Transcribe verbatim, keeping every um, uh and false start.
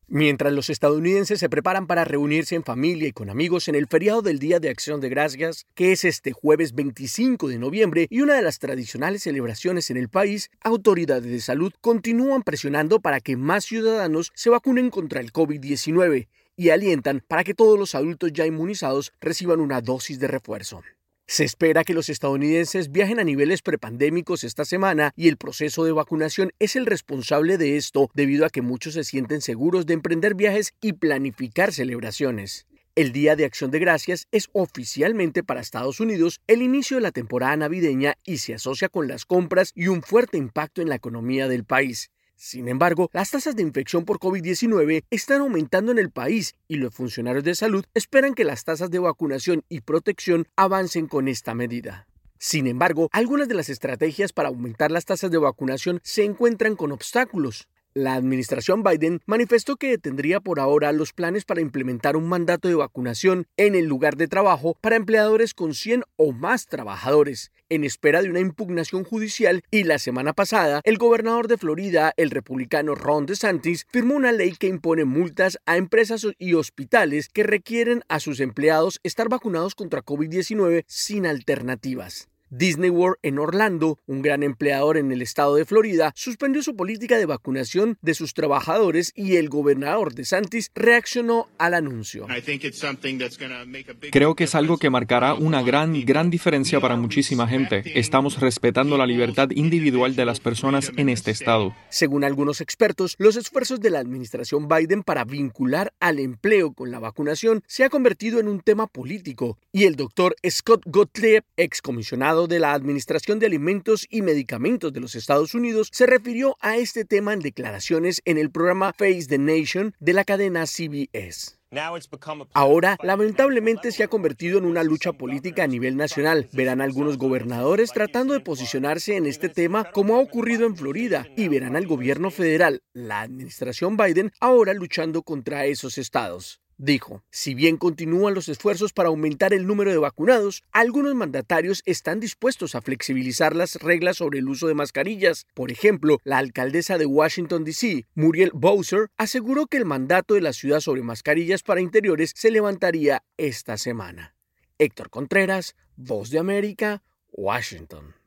Mientras los estadounidenses se preparan para reunirse en familia y con amigos en el feriado del Día de Acción de Gracias, que es este jueves veinticinco de noviembre y una de las tradicionales celebraciones en el país, autoridades de salud continúan presionando para que más ciudadanos se vacunen contra el COVID diecinueve y alientan para que todos los adultos ya inmunizados reciban una dosis de refuerzo. Se espera que los estadounidenses viajen a niveles prepandémicos esta semana y el proceso de vacunación es el responsable de esto debido a que muchos se sienten seguros de emprender viajes y planificar celebraciones. El Día de Acción de Gracias es oficialmente para Estados Unidos el inicio de la temporada navideña y se asocia con las compras y un fuerte impacto en la economía del país. Sin embargo, las tasas de infección por COVID diecinueve están aumentando en el país y los funcionarios de salud esperan que las tasas de vacunación y protección avancen con esta medida. Sin embargo, algunas de las estrategias para aumentar las tasas de vacunación se encuentran con obstáculos. La administración Biden manifestó que detendría por ahora los planes para implementar un mandato de vacunación en el lugar de trabajo para empleadores con cien o más trabajadores, en espera de una impugnación judicial, y la semana pasada el gobernador de Florida, el republicano Ron DeSantis, firmó una ley que impone multas a empresas y hospitales que requieren a sus empleados estar vacunados contra COVID diecinueve sin alternativas. Disney World en Orlando, un gran empleador en el estado de Florida, suspendió su política de vacunación de sus trabajadores y el gobernador DeSantis reaccionó al anuncio. Creo que es algo que marcará una gran, gran diferencia para muchísima gente. Estamos respetando la libertad individual de las personas en este estado. Según algunos expertos, los esfuerzos de la administración Biden para vincular al empleo con la vacunación se ha convertido en un tema político, y el doctor Scott Gottlieb, excomisionado de la Administración de Alimentos y Medicamentos de los Estados Unidos, se refirió a este tema en declaraciones en el programa Face the Nation de la cadena C B S. Ahora, lamentablemente, se ha convertido en una lucha política a nivel nacional. Verán algunos gobernadores tratando de posicionarse en este tema, como ha ocurrido en Florida, y verán al gobierno federal, la administración Biden, ahora luchando contra esos estados. Dijo, si bien continúan los esfuerzos para aumentar el número de vacunados, algunos mandatarios están dispuestos a flexibilizar las reglas sobre el uso de mascarillas. Por ejemplo, la alcaldesa de Washington, D C, Muriel Bowser, aseguró que el mandato de la ciudad sobre mascarillas para interiores se levantaría esta semana. Héctor Contreras, Voz de América, Washington.